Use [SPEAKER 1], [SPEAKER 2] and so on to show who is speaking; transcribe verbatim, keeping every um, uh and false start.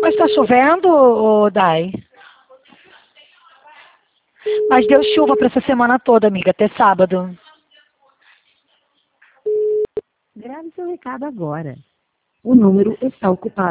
[SPEAKER 1] Mas está chovendo, ô, Dai? Mas deu chuva para essa semana toda, amiga, até sábado.
[SPEAKER 2] Grave seu recado agora. O número está ocupado.